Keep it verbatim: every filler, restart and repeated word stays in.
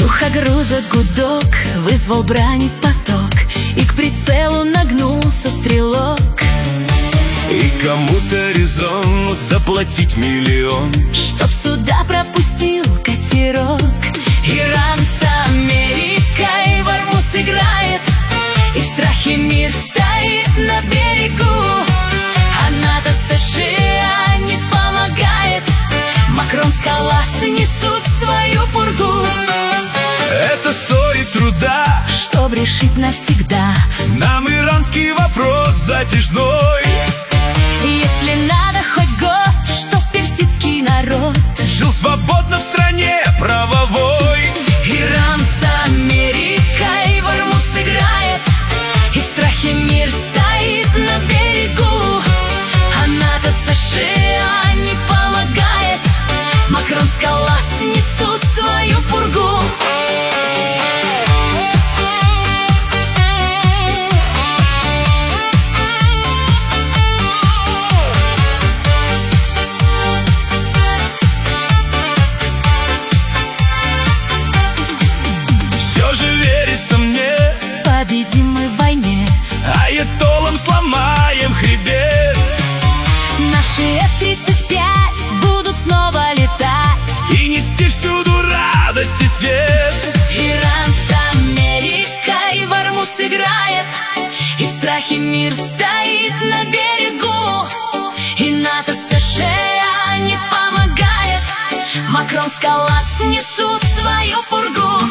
Сухогруза гудок вызвал брань поток, и к прицелу нагнулся стрелок. И кому-то резон заплатить миллион, чтоб сюда пропустил катерок. Иран с Америкой в Ормуз играет, и в страхе мир стоит на берегу. А НАТО США не помогает, Макрон с Каллас несут свою пургу. Это стоит труда, чтоб решить навсегда нам иранский вопрос затяжной. Если надо хоть год, чтоб персидский народ жил свободно в стране правовой. Иран с Америкой в Ормуз играет, и в страхе мир стоит на берегу. А НАТО США не помогает, Макрон с Каллас несут свою пургу. Победим мы в войне, аятоллам сломаем хребет. Наши эф тридцать пять будут снова летать и нести всюду радость и свет. Иран с Америкой в Ормуз играет, и в страхе мир стоит на берегу. И НАТО США не помогает, Макрон с Каллас несут свою пургу.